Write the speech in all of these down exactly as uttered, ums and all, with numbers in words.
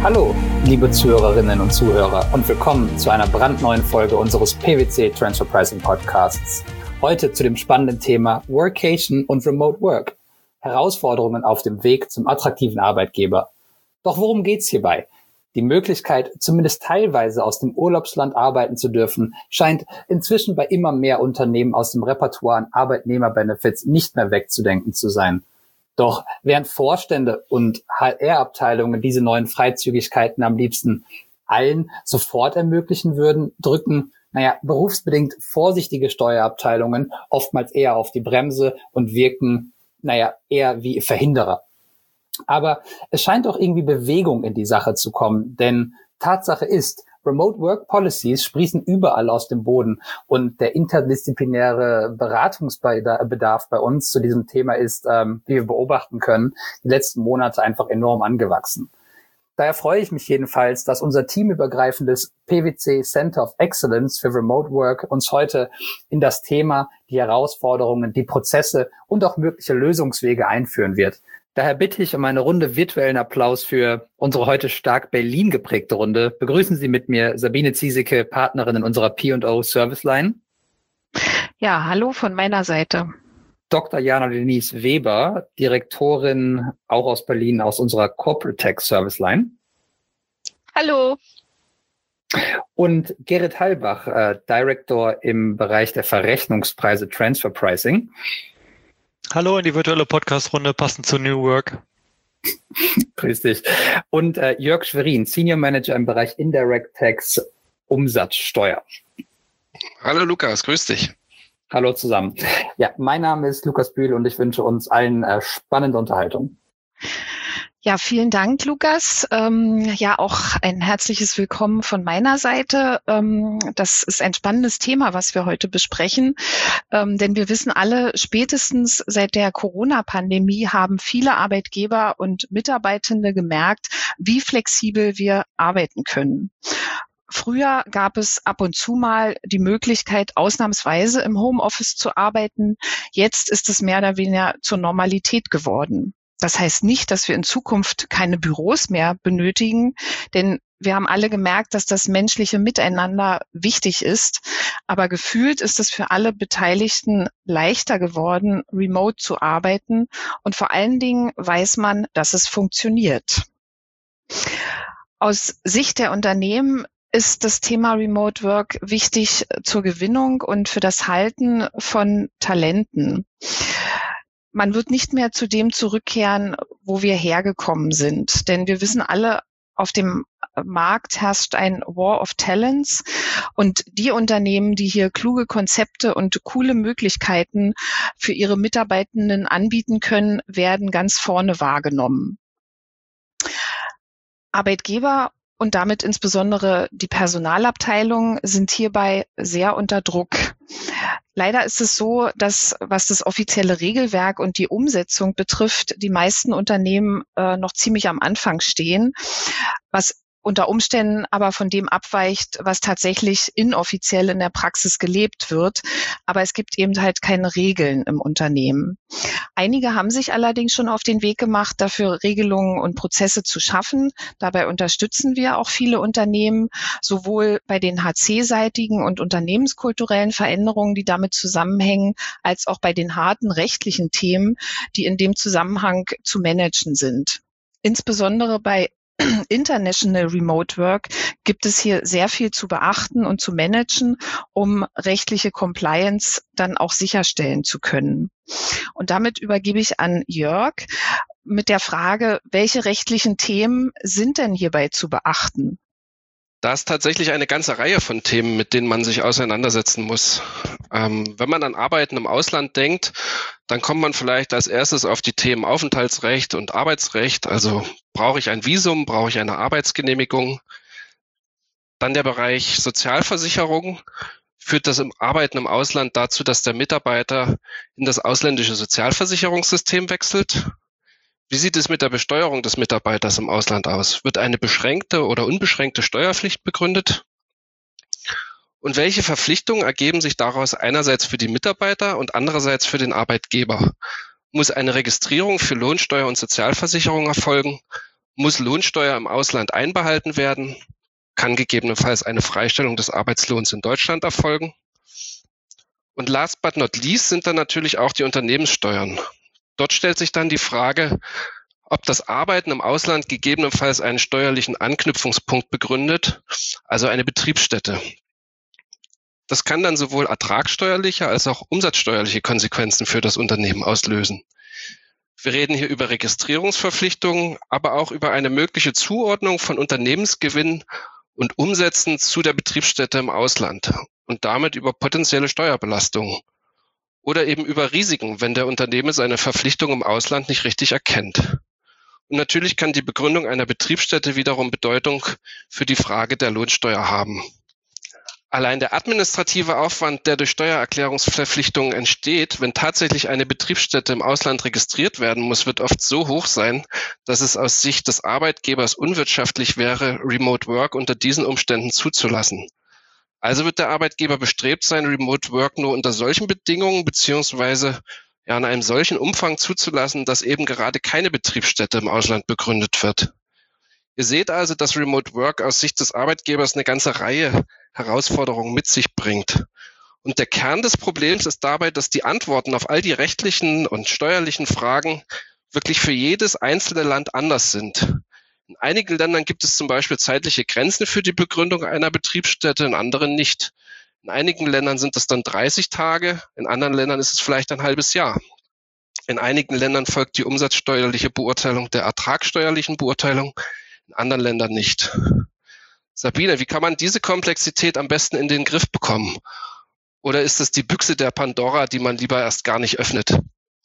Hallo, liebe Zuhörerinnen und Zuhörer und willkommen zu einer brandneuen Folge unseres P W C Transfer Pricing Podcasts. Heute zu dem spannenden Thema Workation und Remote Work. Herausforderungen auf dem Weg zum attraktiven Arbeitgeber. Doch worum geht's hierbei? Die Möglichkeit, zumindest teilweise aus dem Urlaubsland arbeiten zu dürfen, scheint inzwischen bei immer mehr Unternehmen aus dem Repertoire an Arbeitnehmerbenefits nicht mehr wegzudenken zu sein. Doch während Vorstände und H R-Abteilungen diese neuen Freizügigkeiten am liebsten allen sofort ermöglichen würden, drücken, naja, berufsbedingt vorsichtige Steuerabteilungen oftmals eher auf die Bremse und wirken, naja, eher wie Verhinderer. Aber es scheint auch irgendwie Bewegung in die Sache zu kommen, denn Tatsache ist, Remote Work Policies sprießen überall aus dem Boden und der interdisziplinäre Beratungsbedarf bei uns zu diesem Thema ist, ähm, wie wir beobachten können, die letzten Monate einfach enorm angewachsen. Daher freue ich mich jedenfalls, dass unser teamübergreifendes P W C Center of Excellence für Remote Work uns heute in das Thema, die Herausforderungen, die Prozesse und auch mögliche Lösungswege einführen wird. Daher bitte ich um eine Runde virtuellen Applaus für unsere heute stark Berlin geprägte Runde. Begrüßen Sie mit mir Sabine Ziesecke, Partnerin in unserer P und O Service Line. Ja, hallo von meiner Seite. Doktor Jana Denise Weber, Direktorin auch aus Berlin aus unserer Corporate Tech Service Line. Hallo. Und Gerrit Halbach, äh, Director im Bereich der Verrechnungspreise Transfer Pricing. Hallo in die virtuelle Podcast-Runde, passend zu New Work. Grüß dich. Und äh, Jörg Schwerin, Senior Manager im Bereich Indirect Tax Umsatzsteuer. Hallo Lukas, grüß dich. Hallo zusammen. Ja, mein Name ist Lukas Bühl und ich wünsche uns allen äh, spannende Unterhaltung. Ja, vielen Dank, Lukas. Ähm, ja, auch ein herzliches Willkommen von meiner Seite. Ähm, das ist ein spannendes Thema, was wir heute besprechen, ähm, denn wir wissen alle, spätestens seit der Corona-Pandemie haben viele Arbeitgeber und Mitarbeitende gemerkt, wie flexibel wir arbeiten können. Früher gab es ab und zu mal die Möglichkeit, ausnahmsweise im Homeoffice zu arbeiten. Jetzt ist es mehr oder weniger zur Normalität geworden. Das heißt nicht, dass wir in Zukunft keine Büros mehr benötigen, denn wir haben alle gemerkt, dass das menschliche Miteinander wichtig ist. Aber gefühlt ist es für alle Beteiligten leichter geworden, remote zu arbeiten. Und vor allen Dingen weiß man, dass es funktioniert. Aus Sicht der Unternehmen ist das Thema Remote Work wichtig zur Gewinnung und für das Halten von Talenten. Man wird nicht mehr zu dem zurückkehren, wo wir hergekommen sind. Denn wir wissen alle, auf dem Markt herrscht ein War of Talents. Und die Unternehmen, die hier kluge Konzepte und coole Möglichkeiten für ihre Mitarbeitenden anbieten können, werden ganz vorne wahrgenommen. Arbeitgeber und damit insbesondere die Personalabteilung sind hierbei sehr unter Druck. Leider ist es so, dass, was das offizielle Regelwerk und die Umsetzung betrifft, die meisten Unternehmen äh, noch ziemlich am Anfang stehen, was unter Umständen aber von dem abweicht, was tatsächlich inoffiziell in der Praxis gelebt wird. Aber es gibt eben halt keine Regeln im Unternehmen. Einige haben sich allerdings schon auf den Weg gemacht, dafür Regelungen und Prozesse zu schaffen. Dabei unterstützen wir auch viele Unternehmen, sowohl bei den H C-seitigen und unternehmenskulturellen Veränderungen, die damit zusammenhängen, als auch bei den harten rechtlichen Themen, die in dem Zusammenhang zu managen sind. Insbesondere bei International Remote Work gibt es hier sehr viel zu beachten und zu managen, um rechtliche Compliance dann auch sicherstellen zu können. Und damit übergebe ich an Jörg mit der Frage, welche rechtlichen Themen sind denn hierbei zu beachten? Da ist tatsächlich eine ganze Reihe von Themen, mit denen man sich auseinandersetzen muss. Ähm, wenn man an Arbeiten im Ausland denkt, dann kommt man vielleicht als erstes auf die Themen Aufenthaltsrecht und Arbeitsrecht. Also brauche ich ein Visum, brauche ich eine Arbeitsgenehmigung? Dann der Bereich Sozialversicherung. Führt das im Arbeiten im Ausland dazu, dass der Mitarbeiter in das ausländische Sozialversicherungssystem wechselt? Wie sieht es mit der Besteuerung des Mitarbeiters im Ausland aus? Wird eine beschränkte oder unbeschränkte Steuerpflicht begründet? Und welche Verpflichtungen ergeben sich daraus einerseits für die Mitarbeiter und andererseits für den Arbeitgeber? Muss eine Registrierung für Lohnsteuer und Sozialversicherung erfolgen? Muss Lohnsteuer im Ausland einbehalten werden? Kann gegebenenfalls eine Freistellung des Arbeitslohns in Deutschland erfolgen? Und last but not least sind dann natürlich auch die Unternehmenssteuern. Dort stellt sich dann die Frage, ob das Arbeiten im Ausland gegebenenfalls einen steuerlichen Anknüpfungspunkt begründet, also eine Betriebsstätte. Das kann dann sowohl ertragssteuerliche als auch umsatzsteuerliche Konsequenzen für das Unternehmen auslösen. Wir reden hier über Registrierungsverpflichtungen, aber auch über eine mögliche Zuordnung von Unternehmensgewinnen und Umsätzen zu der Betriebsstätte im Ausland und damit über potenzielle Steuerbelastungen oder eben über Risiken, wenn der Unternehmer seine Verpflichtung im Ausland nicht richtig erkennt. Und natürlich kann die Begründung einer Betriebsstätte wiederum Bedeutung für die Frage der Lohnsteuer haben. Allein der administrative Aufwand, der durch Steuererklärungsverpflichtungen entsteht, wenn tatsächlich eine Betriebsstätte im Ausland registriert werden muss, wird oft so hoch sein, dass es aus Sicht des Arbeitgebers unwirtschaftlich wäre, Remote Work unter diesen Umständen zuzulassen. Also wird der Arbeitgeber bestrebt sein, Remote Work nur unter solchen Bedingungen beziehungsweise ja, in einem solchen Umfang zuzulassen, dass eben gerade keine Betriebsstätte im Ausland begründet wird. Ihr seht also, dass Remote Work aus Sicht des Arbeitgebers eine ganze Reihe Herausforderungen mit sich bringt. Und der Kern des Problems ist dabei, dass die Antworten auf all die rechtlichen und steuerlichen Fragen wirklich für jedes einzelne Land anders sind. In einigen Ländern gibt es zum Beispiel zeitliche Grenzen für die Begründung einer Betriebsstätte, in anderen nicht. In einigen Ländern sind es dann dreißig Tage, in anderen Ländern ist es vielleicht ein halbes Jahr. In einigen Ländern folgt die umsatzsteuerliche Beurteilung der ertragssteuerlichen Beurteilung, in anderen Ländern nicht. Sabine, wie kann man diese Komplexität am besten in den Griff bekommen? Oder ist es die Büchse der Pandora, die man lieber erst gar nicht öffnet?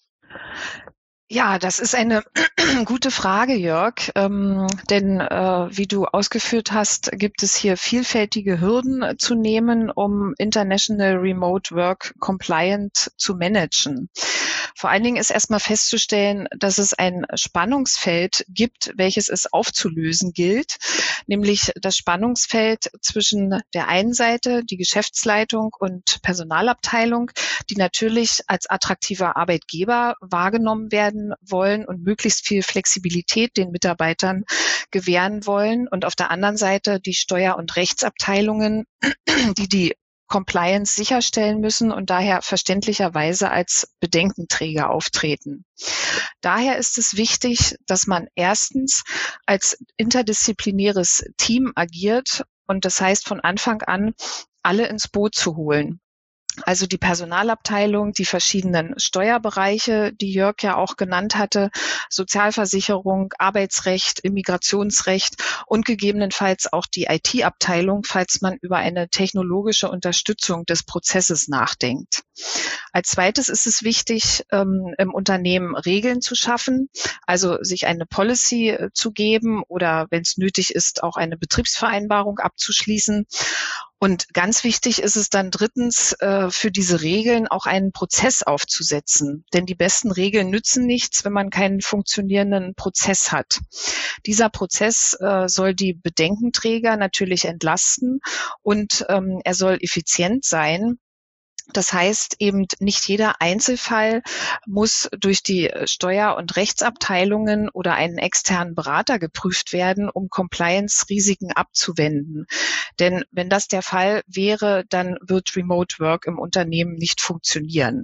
Ja, das ist eine gute Frage, Jörg, ähm, denn äh, wie du ausgeführt hast, gibt es hier vielfältige Hürden äh, zu nehmen, um International Remote Work compliant zu managen. Vor allen Dingen ist erstmal festzustellen, dass es ein Spannungsfeld gibt, welches es aufzulösen gilt, nämlich das Spannungsfeld zwischen der einen Seite, die Geschäftsleitung und Personalabteilung, die natürlich als attraktiver Arbeitgeber wahrgenommen werden wollen und möglichst viel Flexibilität den Mitarbeitern gewähren wollen. Und auf der anderen Seite die Steuer- und Rechtsabteilungen, die die Compliance sicherstellen müssen und daher verständlicherweise als Bedenkenträger auftreten. Daher ist es wichtig, dass man erstens als interdisziplinäres Team agiert und das heißt von Anfang an alle ins Boot zu holen. Also die Personalabteilung, die verschiedenen Steuerbereiche, die Jörg ja auch genannt hatte, Sozialversicherung, Arbeitsrecht, Immigrationsrecht und gegebenenfalls auch die I T-Abteilung, falls man über eine technologische Unterstützung des Prozesses nachdenkt. Als zweites ist es wichtig, ähm, im Unternehmen Regeln zu schaffen, also sich eine Policy äh, zu geben oder wenn es nötig ist, auch eine Betriebsvereinbarung abzuschließen. Und ganz wichtig ist es dann drittens, äh, für diese Regeln auch einen Prozess aufzusetzen. Denn die besten Regeln nützen nichts, wenn man keinen funktionierenden Prozess hat. Dieser Prozess äh, soll die Bedenkenträger natürlich entlasten und ähm, er soll effizient sein. Das heißt eben, nicht jeder Einzelfall muss durch die Steuer- und Rechtsabteilungen oder einen externen Berater geprüft werden, um Compliance-Risiken abzuwenden. Denn wenn das der Fall wäre, dann wird Remote Work im Unternehmen nicht funktionieren.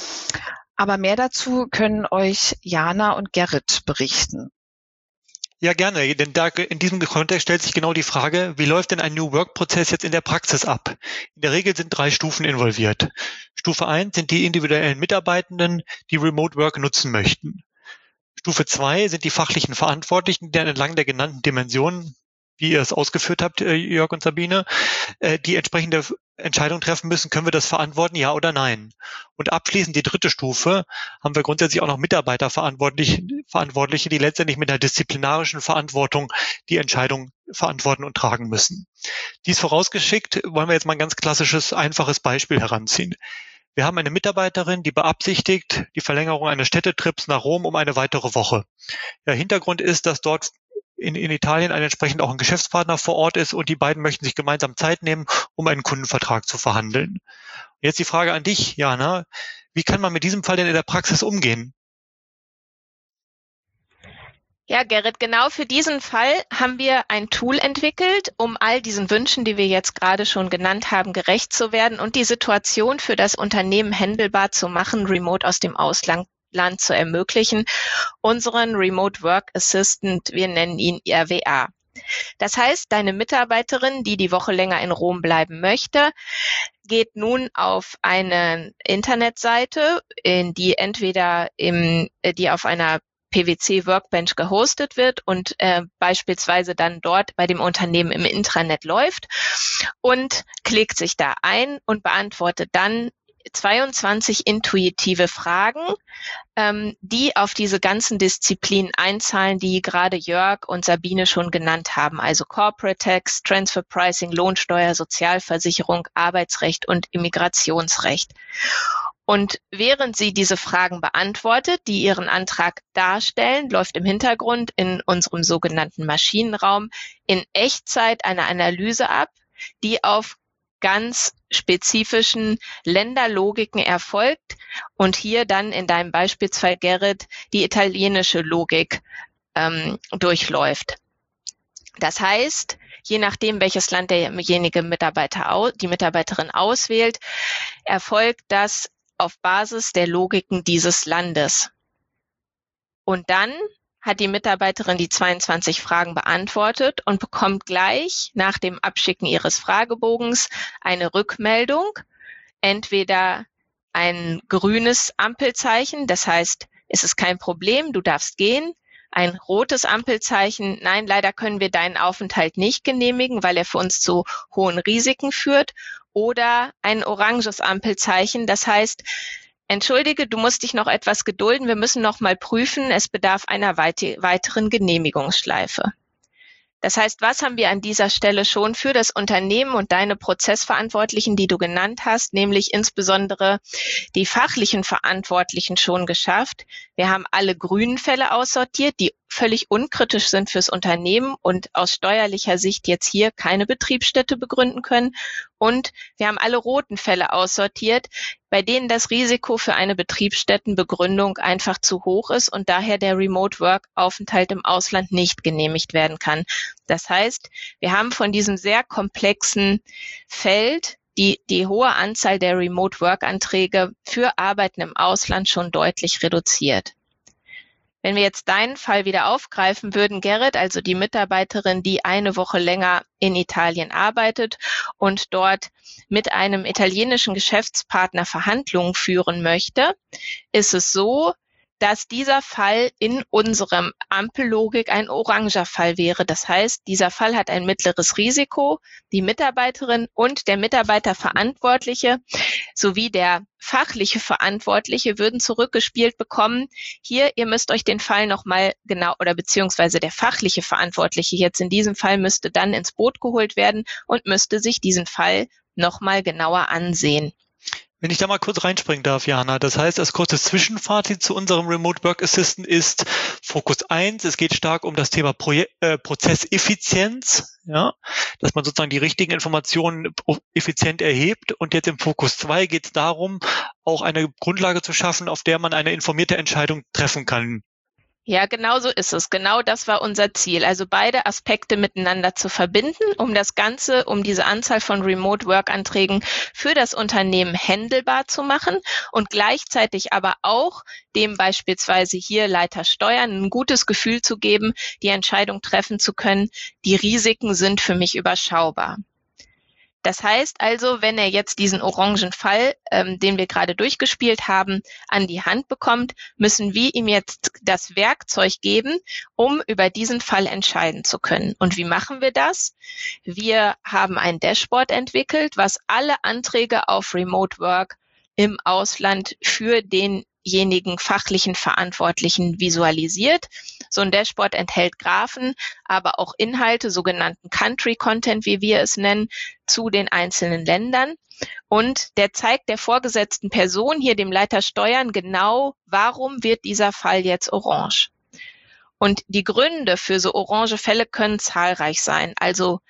Aber mehr dazu können euch Jana und Gerrit berichten. Ja, gerne, denn da in diesem Kontext stellt sich genau die Frage, wie läuft denn ein New Work-Prozess jetzt in der Praxis ab? In der Regel sind drei Stufen involviert. Stufe eins sind die individuellen Mitarbeitenden, die Remote Work nutzen möchten. Stufe zwei sind die fachlichen Verantwortlichen, die entlang der genannten Dimensionen, wie ihr es ausgeführt habt, Jörg und Sabine, die entsprechende Entscheidung treffen müssen, können wir das verantworten, ja oder nein. Und abschließend die dritte Stufe haben wir grundsätzlich auch noch Mitarbeiterverantwortliche, Verantwortliche, die letztendlich mit einer disziplinarischen Verantwortung die Entscheidung verantworten und tragen müssen. Dies vorausgeschickt wollen wir jetzt mal ein ganz klassisches, einfaches Beispiel heranziehen. Wir haben eine Mitarbeiterin, die beabsichtigt die Verlängerung eines Städtetrips nach Rom um eine weitere Woche. Der Hintergrund ist, dass dort In, in Italien ein entsprechend auch ein Geschäftspartner vor Ort ist und die beiden möchten sich gemeinsam Zeit nehmen, um einen Kundenvertrag zu verhandeln. Jetzt die Frage an dich, Jana. Wie kann man mit diesem Fall denn in der Praxis umgehen? Ja, Gerrit, genau für diesen Fall haben wir ein Tool entwickelt, um all diesen Wünschen, die wir jetzt gerade schon genannt haben, gerecht zu werden und die Situation für das Unternehmen handelbar zu machen, remote aus dem Ausland Land zu ermöglichen, unseren Remote Work Assistant, wir nennen ihn R W A. Das heißt, deine Mitarbeiterin, die die Woche länger in Rom bleiben möchte, geht nun auf eine Internetseite, in die entweder im, die auf einer P W C Workbench gehostet wird und äh, beispielsweise dann dort bei dem Unternehmen im Intranet läuft und klickt sich da ein und beantwortet dann zweiundzwanzig intuitive Fragen, ähm, die auf diese ganzen Disziplinen einzahlen, die gerade Jörg und Sabine schon genannt haben, also Corporate Tax, Transfer Pricing, Lohnsteuer, Sozialversicherung, Arbeitsrecht und Immigrationsrecht. Und während sie diese Fragen beantwortet, die ihren Antrag darstellen, läuft im Hintergrund in unserem sogenannten Maschinenraum in Echtzeit eine Analyse ab, die auf ganz spezifischen Länderlogiken erfolgt und hier dann in deinem Beispielsfall, Gerrit, die italienische Logik ähm, durchläuft. Das heißt, je nachdem, welches Land derjenige Mitarbeiter, au- die Mitarbeiterin auswählt, erfolgt das auf Basis der Logiken dieses Landes. Und dann hat die Mitarbeiterin die zweiundzwanzig Fragen beantwortet und bekommt gleich nach dem Abschicken ihres Fragebogens eine Rückmeldung, entweder ein grünes Ampelzeichen, das heißt, es ist kein Problem, du darfst gehen, ein rotes Ampelzeichen, nein, leider können wir deinen Aufenthalt nicht genehmigen, weil er für uns zu hohen Risiken führt, oder ein oranges Ampelzeichen, das heißt, entschuldige, du musst dich noch etwas gedulden, wir müssen noch mal prüfen, es bedarf einer weit- weiteren Genehmigungsschleife. Das heißt, was haben wir an dieser Stelle schon für das Unternehmen und deine Prozessverantwortlichen, die du genannt hast, nämlich insbesondere die fachlichen Verantwortlichen schon geschafft? Wir haben alle grünen Fälle aussortiert, die völlig unkritisch sind fürs Unternehmen und aus steuerlicher Sicht jetzt hier keine Betriebsstätte begründen können. Und wir haben alle roten Fälle aussortiert, bei denen das Risiko für eine Betriebsstättenbegründung einfach zu hoch ist und daher der Remote-Work-Aufenthalt im Ausland nicht genehmigt werden kann. Das heißt, wir haben von diesem sehr komplexen Feld die, die hohe Anzahl der Remote-Work-Anträge für Arbeiten im Ausland schon deutlich reduziert. Wenn wir jetzt deinen Fall wieder aufgreifen würden, Gerrit, also die Mitarbeiterin, die eine Woche länger in Italien arbeitet und dort mit einem italienischen Geschäftspartner Verhandlungen führen möchte, ist es so, dass dieser Fall in unserem Ampellogik ein oranger Fall wäre. Das heißt, dieser Fall hat ein mittleres Risiko. Die Mitarbeiterin und der Mitarbeiterverantwortliche sowie der fachliche Verantwortliche würden zurückgespielt bekommen. Hier, ihr müsst euch den Fall nochmal genau, oder beziehungsweise der fachliche Verantwortliche jetzt in diesem Fall müsste dann ins Boot geholt werden und müsste sich diesen Fall nochmal genauer ansehen. Wenn ich da mal kurz reinspringen darf, Jana, das heißt, das kurze Zwischenfazit zu unserem Remote Work Assistant ist Fokus eins, es geht stark um das Thema Proje- äh, Prozesseffizienz, ja, dass man sozusagen die richtigen Informationen effizient erhebt, und jetzt im Fokus zwei geht es darum, auch eine Grundlage zu schaffen, auf der man eine informierte Entscheidung treffen kann. Ja, genau so ist es. Genau das war unser Ziel. Also beide Aspekte miteinander zu verbinden, um das Ganze, um diese Anzahl von Remote-Work-Anträgen für das Unternehmen handelbar zu machen und gleichzeitig aber auch dem beispielsweise hier Leiter Steuern ein gutes Gefühl zu geben, die Entscheidung treffen zu können, die Risiken sind für mich überschaubar. Das heißt also, wenn er jetzt diesen orangen Fall, ähm, den wir gerade durchgespielt haben, an die Hand bekommt, müssen wir ihm jetzt das Werkzeug geben, um über diesen Fall entscheiden zu können. Und wie machen wir das? Wir haben ein Dashboard entwickelt, was alle Anträge auf Remote Work im Ausland für denjenigen fachlichen Verantwortlichen visualisiert. So ein Dashboard enthält Graphen, aber auch Inhalte, sogenannten Country Content, wie wir es nennen, zu den einzelnen Ländern. Und der zeigt der vorgesetzten Person, hier dem Leiter Steuern, genau, warum wird dieser Fall jetzt orange. Und die Gründe für so orange Fälle können zahlreich sein. Also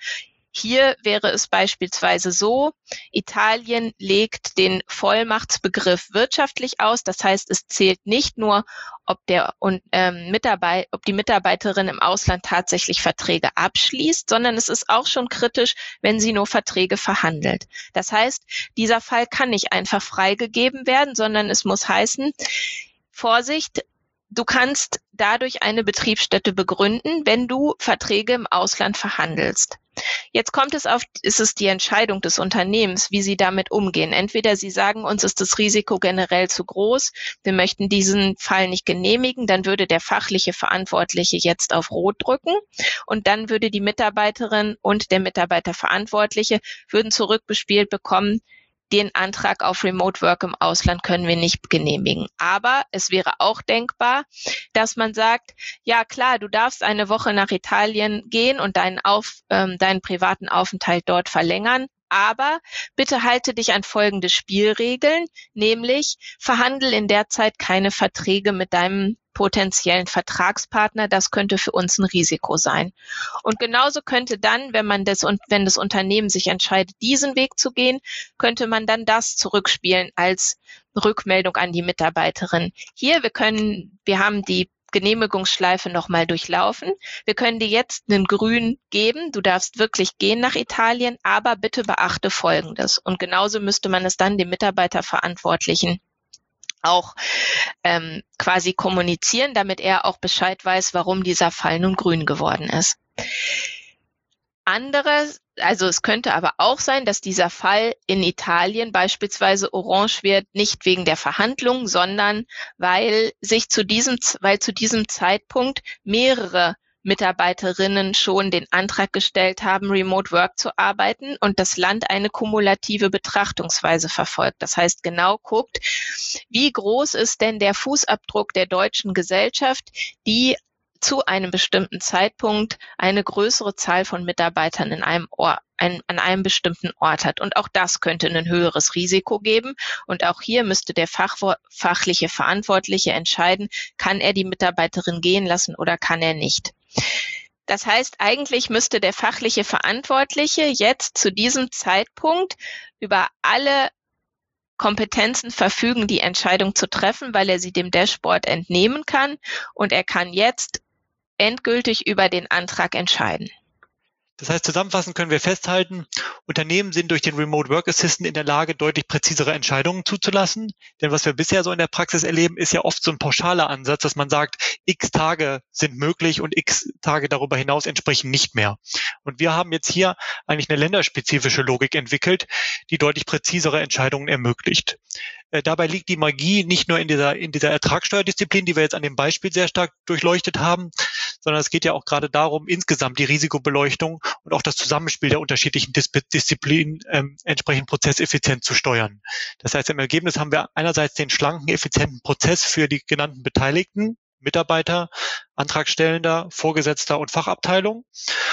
Hier wäre es beispielsweise so, Italien legt den Vollmachtsbegriff wirtschaftlich aus. Das heißt, es zählt nicht nur, ob der ähm, Mitarbeit, ob die Mitarbeiterin im Ausland tatsächlich Verträge abschließt, sondern es ist auch schon kritisch, wenn sie nur Verträge verhandelt. Das heißt, dieser Fall kann nicht einfach freigegeben werden, sondern es muss heißen, Vorsicht, du kannst dadurch eine Betriebsstätte begründen, wenn du Verträge im Ausland verhandelst. Jetzt kommt es auf, ist es die Entscheidung des Unternehmens, wie sie damit umgehen. Entweder sie sagen, uns ist das Risiko generell zu groß, wir möchten diesen Fall nicht genehmigen, dann würde der fachliche Verantwortliche jetzt auf Rot drücken und dann würde die Mitarbeiterin und der Mitarbeiterverantwortliche würden zurückbespielt bekommen, den Antrag auf Remote Work im Ausland können wir nicht genehmigen. Aber es wäre auch denkbar, dass man sagt, ja klar, du darfst eine Woche nach Italien gehen und deinen, auf, ähm, deinen privaten Aufenthalt dort verlängern. Aber bitte halte dich an folgende Spielregeln, nämlich verhandle in der Zeit keine Verträge mit deinem potenziellen Vertragspartner. Das könnte für uns ein Risiko sein. Und genauso könnte dann, wenn man das und wenn das Unternehmen sich entscheidet, diesen Weg zu gehen, könnte man dann das zurückspielen als Rückmeldung an die Mitarbeiterin. Hier, wir können, wir haben die Genehmigungsschleife nochmal durchlaufen. Wir können dir jetzt einen Grün geben. Du darfst wirklich gehen nach Italien, aber bitte beachte Folgendes. Und genauso müsste man es dann dem Mitarbeiterverantwortlichen auch ähm, quasi kommunizieren, damit er auch Bescheid weiß, warum dieser Fall nun grün geworden ist. Anderes, also es könnte aber auch sein, dass dieser Fall in Italien beispielsweise orange wird, nicht wegen der Verhandlungen, sondern weil sich zu diesem, weil zu diesem Zeitpunkt mehrere Mitarbeiterinnen schon den Antrag gestellt haben, Remote Work zu arbeiten und das Land eine kumulative Betrachtungsweise verfolgt. Das heißt, genau guckt, wie groß ist denn der Fußabdruck der deutschen Gesellschaft, die zu einem bestimmten Zeitpunkt eine größere Zahl von Mitarbeitern in einem Ort, ein, an einem bestimmten Ort hat. Und auch das könnte ein höheres Risiko geben. Und auch hier müsste der Fach, fachliche Verantwortliche entscheiden, kann er die Mitarbeiterin gehen lassen oder kann er nicht. Das heißt, eigentlich müsste der fachliche Verantwortliche jetzt zu diesem Zeitpunkt über alle Kompetenzen verfügen, die Entscheidung zu treffen, weil er sie dem Dashboard entnehmen kann und er kann jetzt endgültig über den Antrag entscheiden. Das heißt, zusammenfassend können wir festhalten, Unternehmen sind durch den Remote Work Assistant in der Lage, deutlich präzisere Entscheidungen zuzulassen. Denn was wir bisher so in der Praxis erleben, ist ja oft so ein pauschaler Ansatz, dass man sagt, x Tage sind möglich und x Tage darüber hinaus entsprechen nicht mehr. Und wir haben jetzt hier eigentlich eine länderspezifische Logik entwickelt, die deutlich präzisere Entscheidungen ermöglicht. Äh, dabei liegt die Magie nicht nur in dieser, in dieser Ertragssteuerdisziplin, die wir jetzt an dem Beispiel sehr stark durchleuchtet haben, sondern es geht ja auch gerade darum, insgesamt die Risikobeleuchtung und auch das Zusammenspiel der unterschiedlichen Dis- Disziplinen ähm, entsprechend prozesseffizient zu steuern. Das heißt, im Ergebnis haben wir einerseits den schlanken, effizienten Prozess für die genannten Beteiligten, Mitarbeiter, Antragstellender, Vorgesetzter und Fachabteilung.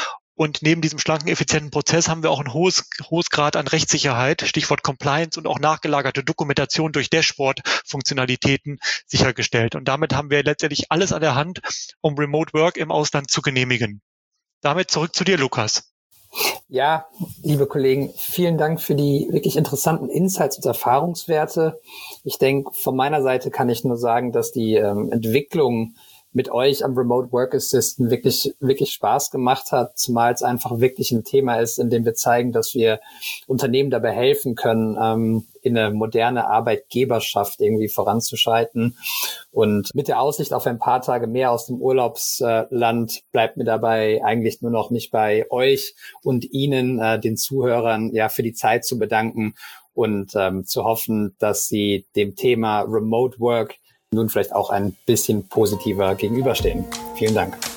Und neben diesem schlanken, effizienten Prozess haben wir auch ein hohes, hohes Grad an Rechtssicherheit, Stichwort Compliance und auch nachgelagerte Dokumentation durch Dashboard-Funktionalitäten sichergestellt. Und damit haben wir letztendlich alles an der Hand, um Remote Work im Ausland zu genehmigen. Damit zurück zu dir, Lukas. Ja, liebe Kollegen, vielen Dank für die wirklich interessanten Insights und Erfahrungswerte. Ich denke, von meiner Seite kann ich nur sagen, dass die ähm, Entwicklung mit euch am Remote Work Assistant wirklich, wirklich Spaß gemacht hat, zumal es einfach wirklich ein Thema ist, in dem wir zeigen, dass wir Unternehmen dabei helfen können, ähm, in eine moderne Arbeitgeberschaft irgendwie voranzuschreiten. Und mit der Aussicht auf ein paar Tage mehr aus dem Urlaubsland bleibt mir dabei eigentlich nur noch mich bei euch und Ihnen, äh, den Zuhörern, ja, für die Zeit zu bedanken und ähm, zu hoffen, dass Sie dem Thema Remote Work nun vielleicht auch ein bisschen positiver gegenüberstehen. Vielen Dank.